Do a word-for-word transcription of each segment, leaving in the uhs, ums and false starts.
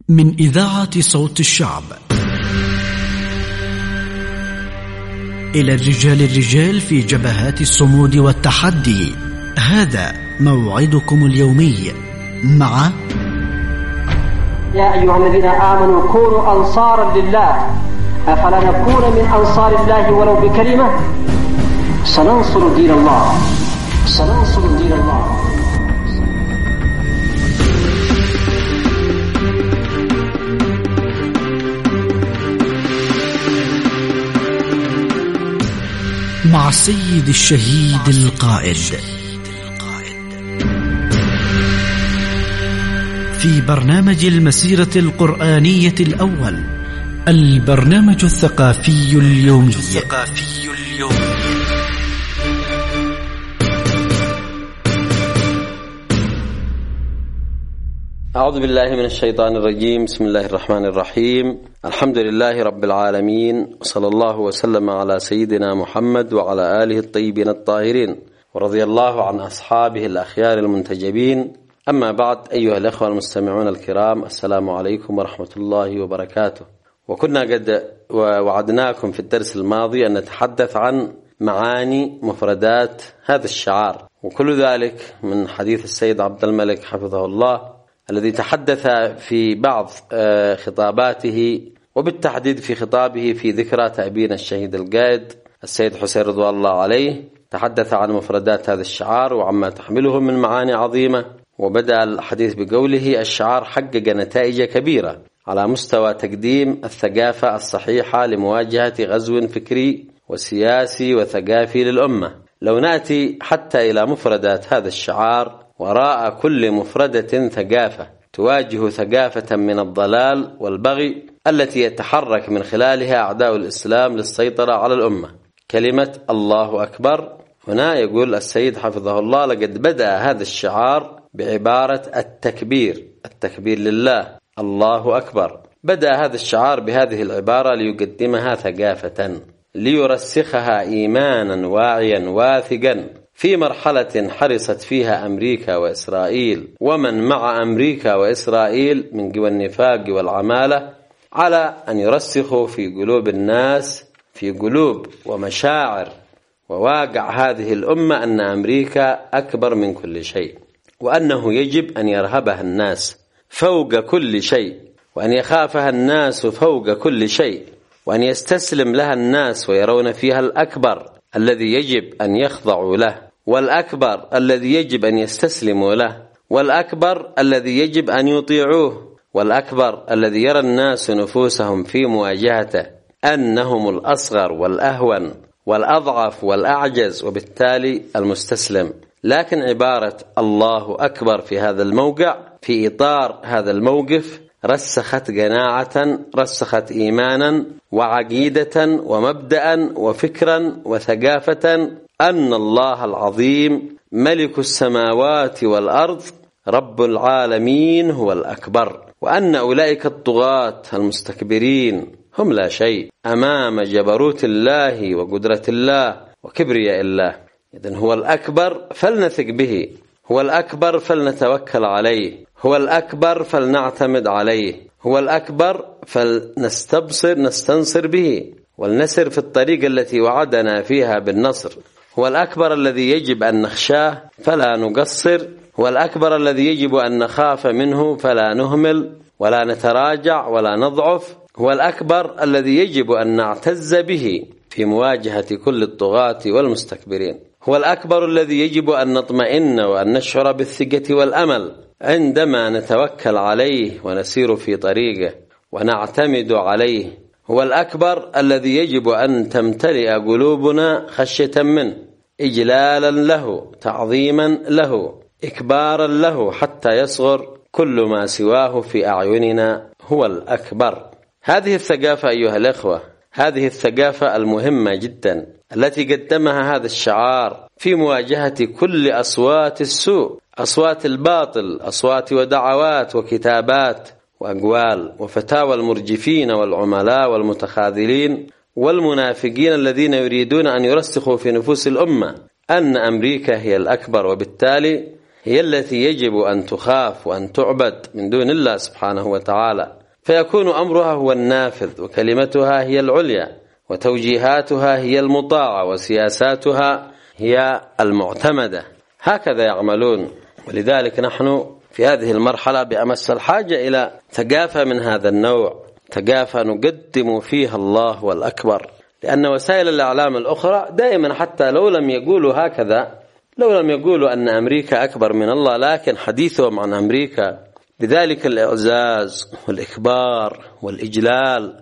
من إذاعة صوت الشعب إلى الرجال الرجال في جبهات الصمود والتحدي. هذا موعدكم اليومي مع يا أيها الذين آمنوا كونوا أنصارا لله أفلا نكون من أنصار الله ولو بكلمة. سننصر دين الله سننصر دين الله. مع السيد الشهيد القائد في برنامج المسيرة القرآنية الأول، البرنامج الثقافي اليومي. أعوذ بالله من الشيطان الرجيم. بسم الله الرحمن الرحيم. الحمد لله رب العالمين، وصلى الله وسلم على سيدنا محمد وعلى آله الطيبين الطاهرين، ورضي الله عن أصحابه الأخيار المنتجبين. أما بعد، أيها الأخوة المستمعون الكرام، السلام عليكم ورحمة الله وبركاته. وكنا قد وعدناكم في الدرس الماضي أن نتحدث عن معاني مفردات هذا الشعار، وكل ذلك من حديث السيد عبد الملك حفظه الله الذي تحدث في بعض خطاباته، وبالتحديد في خطابه في ذكرى تأبين الشهيد القائد السيد حسين رضوان الله عليه، تحدث عن مفردات هذا الشعار وعما تحمله من معاني عظيمة. وبدأ الحديث بقوله: الشعار حقق نتائج كبيرة على مستوى تقديم الثقافة الصحيحة لمواجهة غزو فكري وسياسي وثقافي للأمة. لو نأتي حتى إلى مفردات هذا الشعار، وراء كل مفردة ثقافة تواجه ثقافة من الضلال والبغي التي يتحرك من خلالها أعداء الإسلام للسيطرة على الأمة. كلمة الله أكبر، هنا يقول السيد حفظه الله: لقد بدأ هذا الشعار بعبارة التكبير، التكبير لله، الله أكبر. بدأ هذا الشعار بهذه العبارة ليقدمها ثقافة، ليرسخها إيمانا واعيا واثقا في مرحلة حرصت فيها أمريكا وإسرائيل ومن مع أمريكا وإسرائيل من قوى النفاق والعمالة على أن يرسخوا في قلوب الناس، في قلوب ومشاعر وواقع هذه الأمة، أن أمريكا أكبر من كل شيء، وأنه يجب أن يرهبها الناس فوق كل شيء، وأن يخافها الناس فوق كل شيء، وأن يستسلم لها الناس ويرون فيها الأكبر الذي يجب أن يخضعوا له، والأكبر الذي يجب أن يستسلموا له، والأكبر الذي يجب أن يطيعوه، والأكبر الذي يرى الناس نفوسهم في مواجهته أنهم الأصغر والأهون والأضعف والأعجز، وبالتالي المستسلم. لكن عبارة الله أكبر في هذا الموقع، في إطار هذا الموقف، رسخت قناعة، رسخت إيمانا وعقيدة ومبدأ وفكرا وثقافة أن الله العظيم ملك السماوات والأرض رب العالمين هو الأكبر، وأن أولئك الطغاة المستكبرين هم لا شيء أمام جبروت الله وقدرة الله وكبرياء الله. إذن هو الأكبر فلنثق به، هو الأكبر فلنتوكل عليه، هو الأكبر فلنعتمد عليه، هو الأكبر فلنستبصر نستنصر به ولنسر في الطريق التي وعدنا فيها بالنصر. هو الأكبر الذي يجب أن نخشاه فلا نقصر، هو الأكبر الذي يجب أن نخاف منه فلا نهمل ولا نتراجع ولا نضعف، هو الأكبر الذي يجب أن نعتز به في مواجهة كل الطغاة والمستكبرين، هو الأكبر الذي يجب أن نطمئن وأن نشعر بالثقة والأمل عندما نتوكل عليه ونسير في طريقه ونعتمد عليه، هو الأكبر الذي يجب أن تمتلئ قلوبنا خشية منه، إجلالا له، تعظيما له، إكبارا له، حتى يصغر كل ما سواه في أعيننا. هو الأكبر. هذه الثقافة أيها الأخوة، هذه الثقافة المهمة جدا التي قدمها هذا الشعار في مواجهة كل أصوات السوء، أصوات الباطل، أصوات ودعوات وكتابات وأقوال وفتاوى المرجفين والعملاء والمتخاذلين والمنافقين الذين يريدون أن يرسخوا في نفوس الأمة أن أمريكا هي الأكبر، وبالتالي هي التي يجب أن تخاف وأن تعبد من دون الله سبحانه وتعالى، فيكون أمرها هو النافذ، وكلمتها هي العليا، وتوجيهاتها هي المطاعة، وسياساتها هي المعتمدة. هكذا يعملون. ولذلك نحن في هذه المرحلة بأمس الحاجة إلى ثقافة من هذا النوع، ثقافة نقدم فيها الله والأكبر، لأن وسائل الإعلام الأخرى دائما حتى لو لم يقولوا هكذا، لو لم يقولوا أن أمريكا أكبر من الله، لكن حديثهم عن أمريكا بذلك الإعزاز والإكبار والإجلال،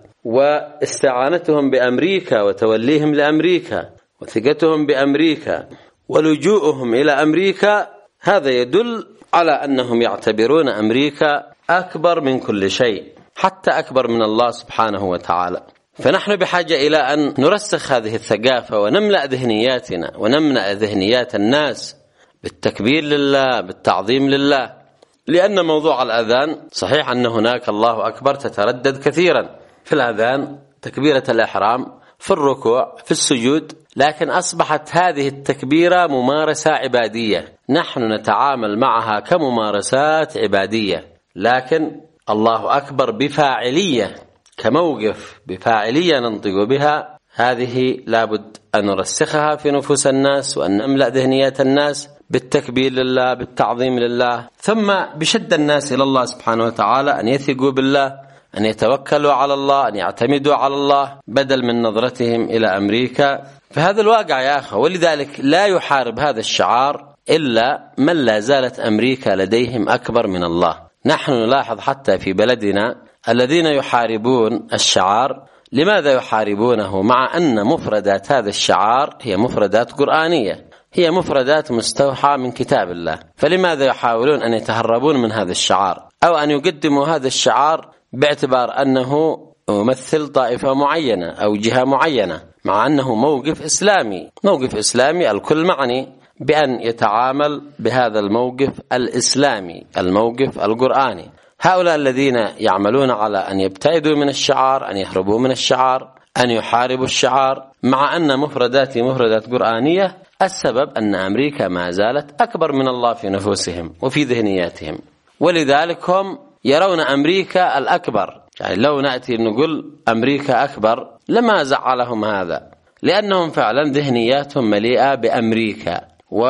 واستعانتهم بأمريكا وتوليهم لأمريكا وثقتهم بأمريكا ولجوءهم إلى أمريكا، هذا يدل على أنهم يعتبرون أمريكا أكبر من كل شيء، حتى أكبر من الله سبحانه وتعالى. فنحن بحاجة إلى أن نرسخ هذه الثقافة ونملأ ذهنياتنا ونملأ ذهنيات الناس بالتكبير لله، بالتعظيم لله. لأن موضوع الأذان صحيح أن هناك الله أكبر تتردد كثيرا في الأذان، تكبيرة الإحرام، في الركوع، في السجود، لكن أصبحت هذه التكبيرة ممارسة عبادية، نحن نتعامل معها كممارسات عبادية، لكن الله أكبر بفاعلية، كموقف بفاعلية ننطق بها، هذه لابد أن نرسخها في نفوس الناس، وأن نملأ ذهنيات الناس بالتكبير لله، بالتعظيم لله، ثم بشد الناس إلى الله سبحانه وتعالى، أن يثقوا بالله، أن يتوكلوا على الله، أن يعتمدوا على الله، بدل من نظرتهم إلى أمريكا. فهذا الواقع يا أخي. ولذلك لا يحارب هذا الشعار إلا من لا زالت أمريكا لديهم أكبر من الله. نحن نلاحظ حتى في بلدنا الذين يحاربون الشعار، لماذا يحاربونه مع أن مفردات هذا الشعار هي مفردات قرآنية، هي مفردات مستوحى من كتاب الله؟ فلماذا يحاولون أن يتهربون من هذا الشعار، أو أن يقدموا هذا الشعار باعتبار أنه يمثل طائفة معينة أو جهة معينة، مع أنه موقف إسلامي، موقف إسلامي الكل معني بأن يتعامل بهذا الموقف الإسلامي، الموقف القرآني. هؤلاء الذين يعملون على أن يبتعدوا من الشعار، أن يهربوا من الشعار، أن يحاربوا الشعار، مع أن مفردات مفردات قرآنية، السبب أن أمريكا ما زالت أكبر من الله في نفوسهم وفي ذهنياتهم. ولذلك هم يرون أمريكا الأكبر. يعني لو نأتي نقول أمريكا أكبر لما زعلهم هذا، لأنهم فعلا ذهنياتهم مليئة بأمريكا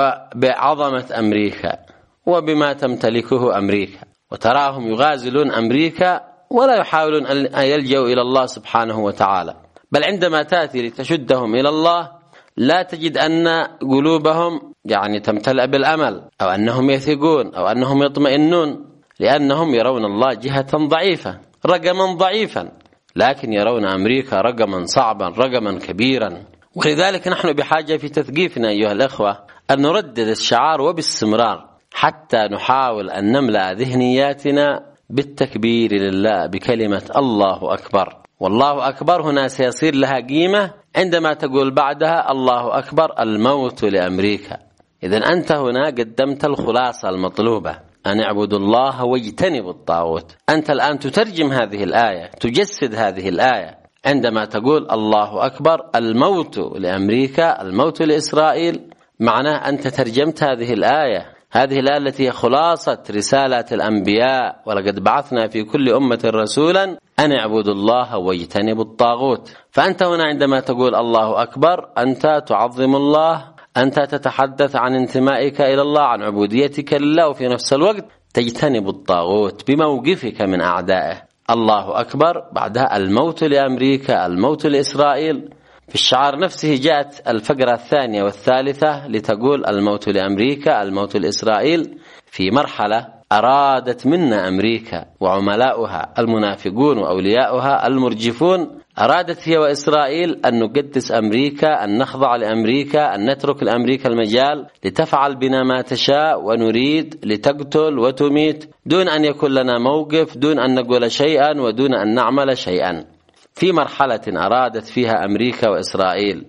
وبعظمة أمريكا وبما تمتلكه أمريكا، وتراهم يغازلون أمريكا ولا يحاولون أن يلجأوا إلى الله سبحانه وتعالى، بل عندما تأتي لتشدهم إلى الله لا تجد أن قلوبهم يعني تمتلئ بالأمل، أو أنهم يثقون، أو أنهم يطمئنون، لأنهم يرون الله جهة ضعيفة، رقما ضعيفا، لكن يرون أمريكا رقما صعبا، رقما كبيرا. ولذلك نحن بحاجة في تثقيفنا أيها الأخوة أن نردد الشعار وباستمرار، حتى نحاول أن نملأ ذهنياتنا بالتكبير لله، بكلمة الله أكبر. والله أكبر هنا سيصير لها قيمة عندما تقول بعدها الله أكبر الموت لأمريكا. إذن أنت هنا قدمت الخلاصة المطلوبة، أن اعبدوا الله واجتنبوا الطاغوت. أنت الآن تترجم هذه الآية، تجسد هذه الآية عندما تقول الله أكبر الموت لأمريكا، الموت لإسرائيل، معناه أنت ترجمت هذه الآية، هذه الآية التي هي خلاصة رسالة الأنبياء، ولقد بعثنا في كل أمة رسولا أن اعبدوا الله واجتنبوا الطاغوت. فأنت هنا عندما تقول الله أكبر أنت تعظم الله، أنت تتحدث عن انتمائك إلى الله، عن عبوديتك لله، وفي نفس الوقت تجتنب الطاغوت بموقفك من أعدائه. الله أكبر بعدها الموت لأمريكا، الموت لإسرائيل. في الشعار نفسه جاءت الفقرة الثانية والثالثة لتقول الموت لأمريكا، الموت لإسرائيل، في مرحلة أرادت منا أمريكا وعملاؤها المنافقون وأولياؤها المرجفون، أرادت هي وإسرائيل أن نقدس أمريكا، أن نخضع لأمريكا، أن نترك لأمريكا المجال لتفعل بنا ما تشاء، ونريد لتقتل وتميت دون أن يكون لنا موقف، دون أن نقول شيئا ودون أن نعمل شيئا. في مرحلة أرادت فيها أمريكا وإسرائيل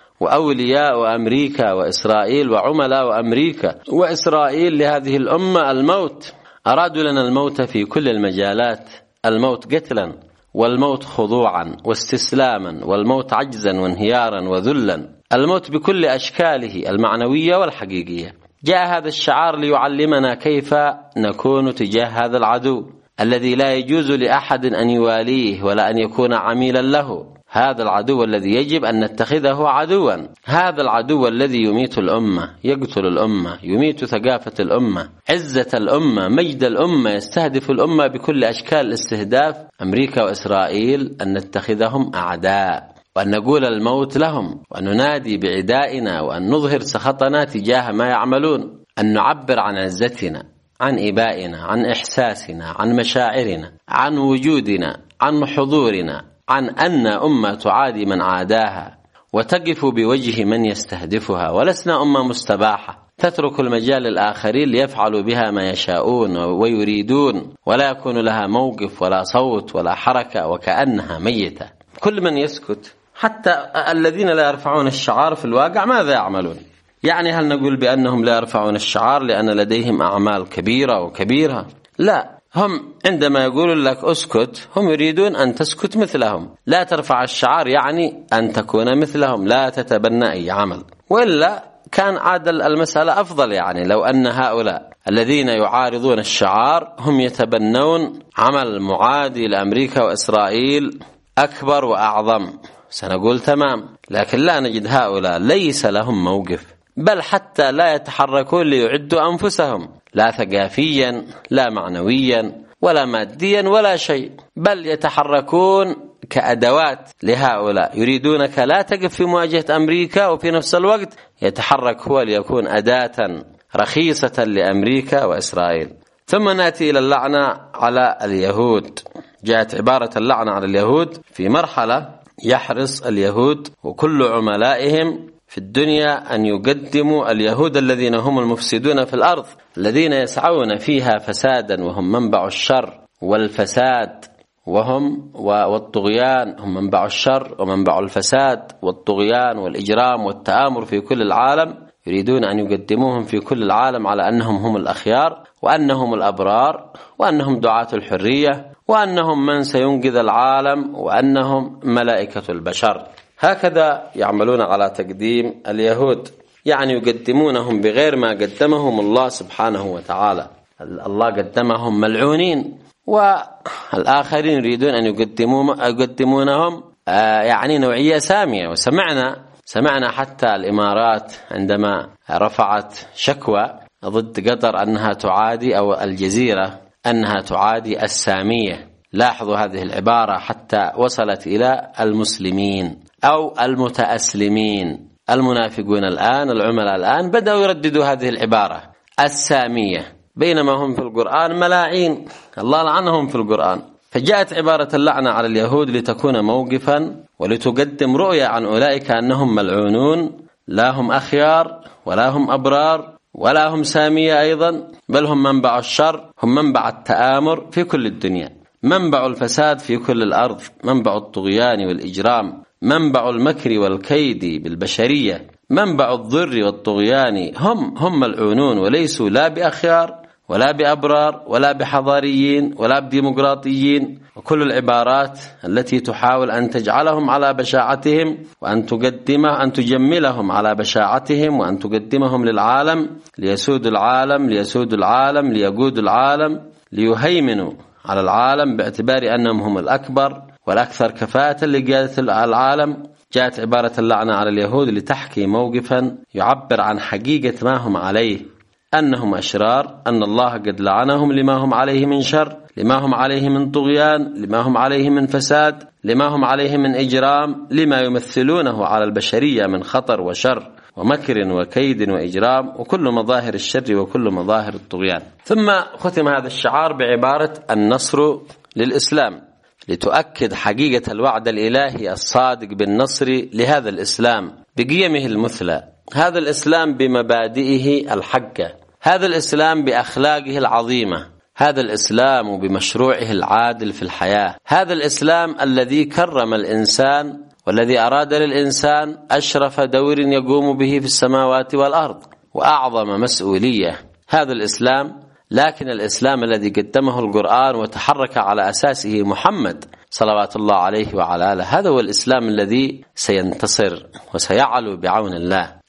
وأولياء أمريكا وإسرائيل وعملاء أمريكا وإسرائيل لهذه الأمة الموت، أرادوا لنا الموت في كل المجالات، الموت قتلا، والموت خضوعا واستسلاما، والموت عجزا وانهيارا وذلا، الموت بكل أشكاله المعنوية والحقيقية. جاء هذا الشعار ليعلمنا كيف نكون تجاه هذا العدو الذي لا يجوز لأحد أن يواليه ولا أن يكون عميلا له. هذا العدو الذي يجب أن نتخذه عدوا، هذا العدو الذي يميت الأمة، يقتل الأمة، يميت ثقافة الأمة، عزة الأمة، مجد الأمة، يستهدف الأمة بكل أشكال الاستهداف. أمريكا وإسرائيل أن نتخذهم أعداء وأن نقول الموت لهم وأن ننادي بعدائنا وأن نظهر سخطنا تجاه ما يعملون، أن نعبر عن عزتنا، عن إبائنا، عن إحساسنا، عن مشاعرنا، عن وجودنا، عن حضورنا، عن أن أمة تعادي من عاداها وتقف بوجه من يستهدفها، ولسنا أمة مستباحة تترك المجال للآخرين ليفعلوا بها ما يشاءون ويريدون، ولا يكون لها موقف ولا صوت ولا حركة وكأنها ميتة. كل من يسكت، حتى الذين لا يرفعون الشعار في الواقع ماذا يعملون؟ يعني هل نقول بأنهم لا يرفعون الشعار لأن لديهم أعمال كبيرة وكبيرة؟ لا، هم عندما يقولون لك أسكت هم يريدون أن تسكت مثلهم. لا ترفع الشعار يعني أن تكون مثلهم، لا تتبنى أي عمل، وإلا كان عادل المسألة أفضل. يعني لو أن هؤلاء الذين يعارضون الشعار هم يتبنون عمل معادي لأمريكا وإسرائيل أكبر وأعظم سنقول تمام، لكن لا نجد هؤلاء ليس لهم موقف، بل حتى لا يتحركون ليعدوا أنفسهم، لا ثقافيا لا معنويا ولا ماديا ولا شيء، بل يتحركون كأدوات لهؤلاء. يريدونك لا تقف في مواجهة أمريكا، وفي نفس الوقت يتحرك هو ليكون أداة رخيصة لأمريكا وإسرائيل. ثم نأتي إلى اللعنة على اليهود. جاءت عبارة اللعنة على اليهود في مرحلة يحرص اليهود وكل عملائهم في الدنيا أن يقدموا اليهود الذين هم المفسدون في الأرض، الذين يسعون فيها فسادا وهم منبع الشر والفساد، وهم والطغيان هم منبع الشر ومنبع الفساد والطغيان والإجرام والتآمر في كل العالم. يريدون أن يقدموهم في كل العالم على أنهم هم الأخيار وأنهم الأبرار وأنهم دعاة الحرية وأنهم من سينقذ العالم وأنهم ملائكة البشر. هكذا يعملون على تقديم اليهود، يعني يقدمونهم بغير ما قدمهم الله سبحانه وتعالى. الله قدمهم ملعونين، والآخرين يريدون أن يقدمونهم يعني نوعية سامية. وسمعنا سمعنا حتى الإمارات عندما رفعت شكوى ضد قطر أنها تعادي، أو الجزيرة أنها تعادي السامية. لاحظوا هذه العبارة حتى وصلت إلى المسلمين أو المتأسلمين. المنافقون الآن، العملاء الآن بدأوا يرددوا هذه العبارة السامية، بينما هم في القرآن ملاعين، الله لعنهم في القرآن. فجاءت عبارة اللعنة على اليهود لتكون موقفا ولتقدم رؤية عن أولئك أنهم ملعونون، لا هم أخيار ولا هم أبرار ولا هم سامية أيضا، بل هم منبع الشر، هم منبع التآمر في كل الدنيا، منبع الفساد في كل الأرض، منبع الطغيان والإجرام، منبع المكر والكيد بالبشرية، منبع الضر والطغيان. هم هم ملعونون وليسوا لا بأخيار ولا بأبرار ولا بحضاريين ولا بديمقراطيين. وكل العبارات التي تحاول أن تجعلهم على بشاعتهم وأن تقدمه أن تجملهم على بشاعتهم وأن تقدمهم للعالم ليسودوا العالم ليسودوا العالم ليقودوا العالم ليهيمنوا على العالم باعتبار أنهم هم الأكبر والأكثر كفاءة لقيادة العالم. جاءت عبارة اللعنة على اليهود لتحكي موقفا يعبر عن حقيقة ما هم عليه، أنهم أشرار، أن الله قد لعنهم لما هم عليه من شر، لما هم عليه من طغيان، لما هم عليه من فساد، لما هم عليه من إجرام، لما يمثلونه على البشرية من خطر وشر ومكر وكيد وإجرام وكل مظاهر الشر وكل مظاهر الطغيان. ثم ختم هذا الشعار بعبارة النصر للإسلام، لتؤكد حقيقة الوعد الإلهي الصادق بالنصر لهذا الإسلام بقيمه المثلى، هذا الإسلام بمبادئه الحقة، هذا الإسلام بأخلاقه العظيمة، هذا الإسلام بمشروعه العادل في الحياة، هذا الإسلام الذي كرم الإنسان والذي أراد للإنسان أشرف دور يقوم به في السماوات والأرض وأعظم مسؤولية، هذا الإسلام. لكن الإسلام الذي قدمه القرآن وتحرك على أساسه محمد صلوات الله عليه وعلى آله، هذا هو الإسلام الذي سينتصر وسيعلو بعون الله.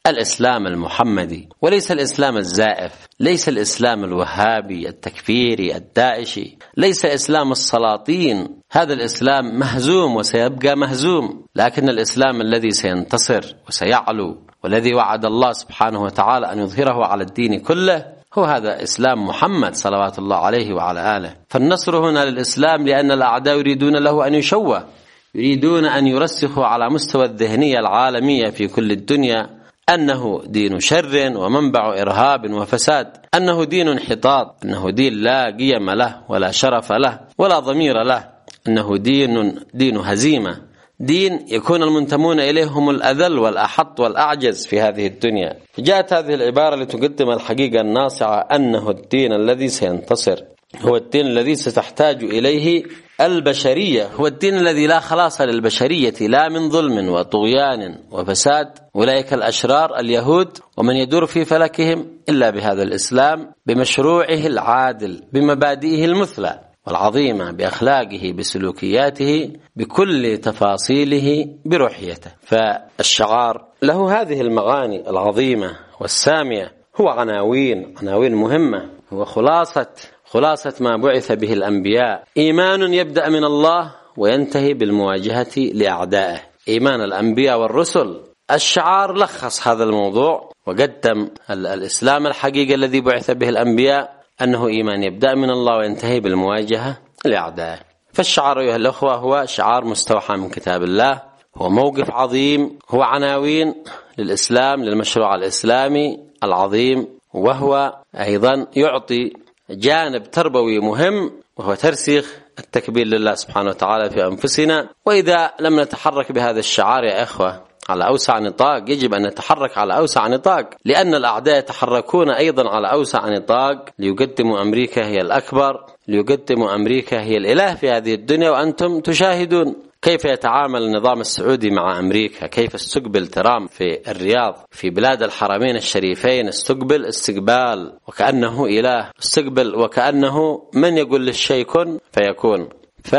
الإسلام المحمدي، وليس الإسلام الزائف، ليس الإسلام الوهابي التكفيري الداعشي، ليس إسلام السلاطين. هذا الإسلام مهزوم وسيبقى مهزوم، لكن الإسلام الذي سينتصر وسيعلو والذي وعد الله سبحانه وتعالى أن يظهره على الدين كله هو هذا إسلام محمد صلوات الله عليه وعلى آله. فالنصر هنا للإسلام لأن الأعداء يريدون له أن يشوه، يريدون أن يرسخوا على مستوى الذهنية العالمية في كل الدنيا أنه دين شر ومنبع إرهاب وفساد، أنه دين انحطاط، أنه دين لا قيم له ولا شرف له ولا ضمير له، أنه دين دين هزيمة، دين يكون المنتمون إليهم الأذل والأحط والأعجز في هذه الدنيا. جاءت هذه العبارة لتقدم الحقيقة الناصعة أنه الدين الذي سينتصر هو الدين الذي ستحتاج إليه البشرية، هو الدين الذي لا خلاص للبشرية لا من ظلم وطغيان وفساد أولئك الأشرار اليهود ومن يدور في فلكهم إلا بهذا الإسلام بمشروعه العادل بمبادئه المثلى والعظيمة بأخلاقه بسلوكياته بكل تفاصيله بروحيته. فالشعار له هذه المعاني العظيمة والسامية، هو عناوين عناوين مهمة، هو خلاصة خلاصة ما بعث به الأنبياء، إيمان يبدأ من الله وينتهي بالمواجهة لأعدائه، إيمان الأنبياء والرسل. الشعار لخص هذا الموضوع وقدم الإسلام الحقيقي الذي بعث به الأنبياء أنه إيمان يبدأ من الله وينتهي بالمواجهة لأعدائه. فالشعار أيها الأخوة هو شعار مستوحى من كتاب الله، هو موقف عظيم، هو عناوين للإسلام للمشروع الإسلامي العظيم، وهو أيضا يعطي جانب تربوي مهم وهو ترسيخ التكبير لله سبحانه وتعالى في أنفسنا. وإذا لم نتحرك بهذا الشعار يا إخوة على أوسع نطاق، يجب أن نتحرك على أوسع نطاق، لأن الأعداء يتحركون أيضا على أوسع نطاق ليقدموا أمريكا هي الأكبر، ليقدموا أمريكا هي الإله في هذه الدنيا، وأنتم تشاهدون كيف يتعامل النظام السعودي مع أمريكا، كيف استقبل ترامب في الرياض في بلاد الحرمين الشريفين، استقبل استقبال وكأنه إله، استقبل وكأنه من يقول للشيء كن فيكون.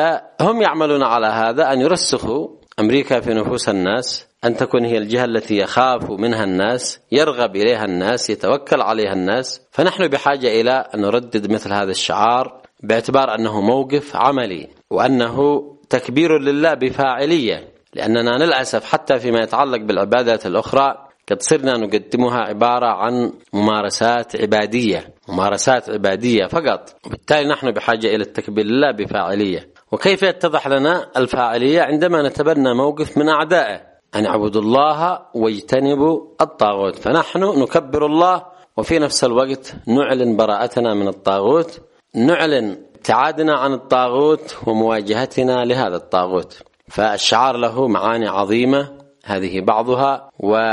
فهم يعملون على هذا أن يرسخوا أمريكا في نفوس الناس، أن تكون هي الجهة التي يخاف منها الناس، يرغب إليها الناس، يتوكل عليها الناس. فنحن بحاجة إلى أن نردد مثل هذا الشعار باعتبار أنه موقف عملي وأنه تكبير لله بفاعلية، لأننا للأسف حتى فيما يتعلق بالعبادات الأخرى قد صرنا نقدمها عبارة عن ممارسات عبادية ممارسات عبادية فقط، وبالتالي نحن بحاجة إلى التكبير لله بفاعلية. وكيف يتضح لنا الفاعلية؟ عندما نتبنى موقف من أعدائه أن يعبدوا الله ويجتنبوا الطاغوت، فنحن نكبر الله وفي نفس الوقت نعلن براءتنا من الطاغوت، نعلن ابتعادنا عن الطاغوت ومواجهتنا لهذا الطاغوت. فالشعار له معاني عظيمة، هذه بعضها،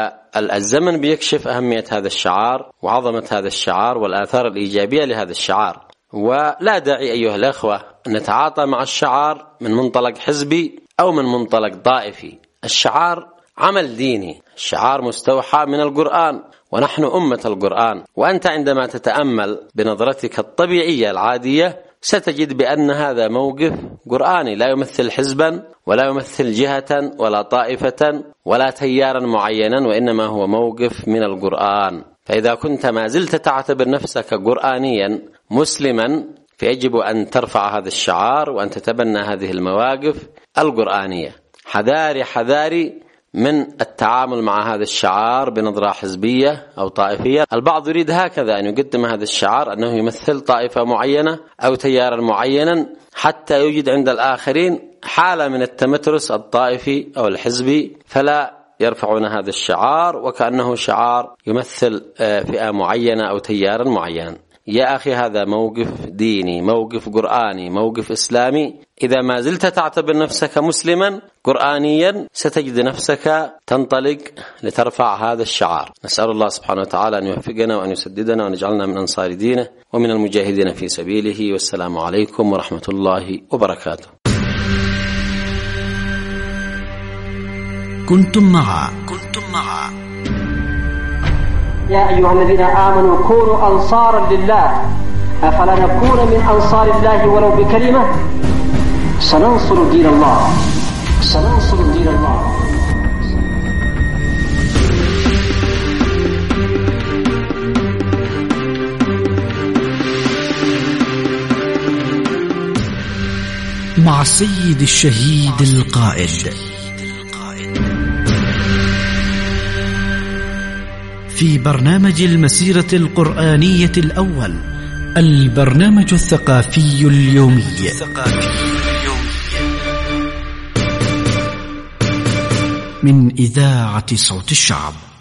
والزمن بيكشف أهمية هذا الشعار وعظمة هذا الشعار والآثار الإيجابية لهذا الشعار. ولا داعي أيها الأخوة أن نتعاطى مع الشعار من منطلق حزبي أو من منطلق طائفي. الشعار عمل ديني، الشعار مستوحى من القرآن، ونحن أمة القرآن. وأنت عندما تتأمل بنظرتك الطبيعية العادية ستجد بأن هذا موقف قرآني، لا يمثل حزبا ولا يمثل جهة ولا طائفة ولا تيارا معينا، وإنما هو موقف من القرآن. فإذا كنت ما زلت تعتبر نفسك قرآنيا مسلما فيجب أن ترفع هذا الشعار وأن تتبنى هذه المواقف القرآنية. حذاري حذاري من التعامل مع هذا الشعار بنظرة حزبية أو طائفية. البعض يريد هكذا أن يقدم هذا الشعار أنه يمثل طائفة معينة أو تيارا معينا، حتى يوجد عند الآخرين حالة من التمترس الطائفي أو الحزبي، فلا يرفعون هذا الشعار وكأنه شعار يمثل فئة معينة أو تيارا معينا. يا أخي هذا موقف ديني، موقف قرآني، موقف إسلامي. إذا ما زلت تعتبر نفسك مسلما قرآنيا ستجد نفسك تنطلق لترفع هذا الشعار. نسأل الله سبحانه وتعالى أن يوفقنا وأن يسددنا وأن يجعلنا من أنصار دينه ومن المجاهدين في سبيله. والسلام عليكم ورحمة الله وبركاته. كنتم مع كنتم مع يا أيها الذين آمنوا كونوا أنصارا لله أفلا نكون من أنصار الله ولو بكلمة سننصر دين الله سننصر دين الله مع السيد الشهيد القائد. في برنامج المسيرة القرآنية الأول، البرنامج الثقافي اليومي، من إذاعة صوت الشعب.